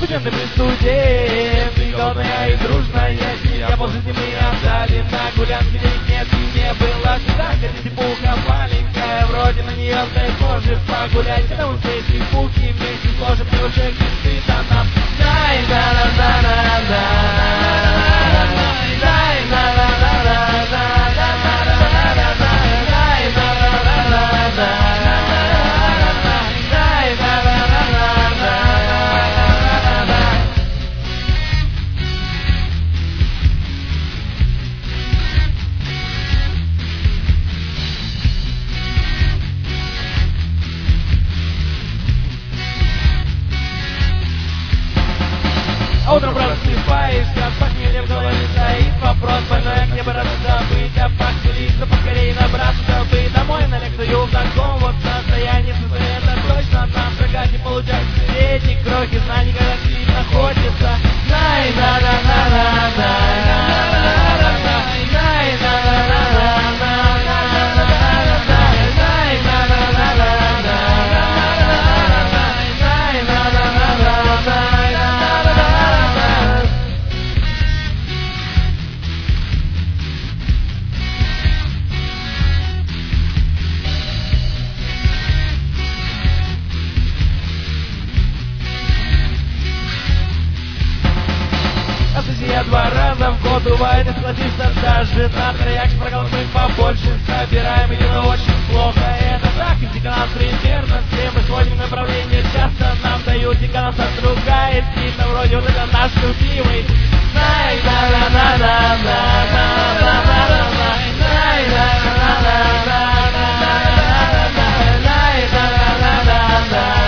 студентами студент, голодная и дружная семья после зимы отдали на гулянки, денег нет и не было всегда. Хотите пуха маленькая, вроде на нее ты можешь погулять. Когда мы все эти пухи вместе сложим, и уже ты там нам. Дай на на на на дай, дай на на на на дай, дай на на на на дай, дай на на на на. А утром просыпаешься, похмелье в голове стоит вопрос, больное небо рад забыть, а похмелиться поскорее набраться бы домой на лекцию в таком вот состоянии. Это точно нам шагать не получается, эти крохи знаний, когда ты находится. Най на на на на на най на на на на я 2 раза в год бывает и схватиться даже на трояк. Шпрагал мы побольше собираем, и это очень плохо. Это так, и деканат примерно все мы сходим в направление. Часто нам дают деканат, другая стильно, вроде вот это наш любимый. Най на на на на на на на на най на на на на на най на на на на на.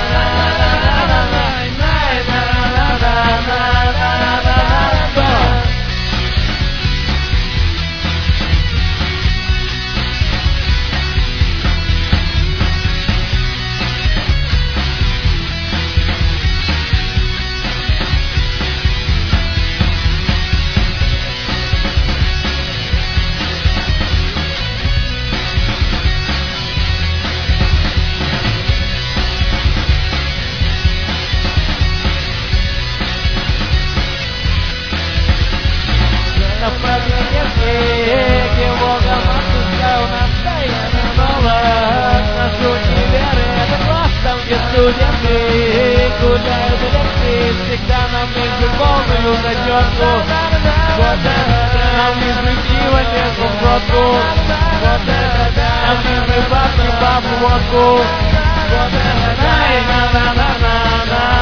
Студенты гуляют в лекции, всегда нам между полную задержку. Вот это нам лишь пиво, лесу в глотку. Вот это нам лишь бабки, бабу водку. Вот это дай на на на на на.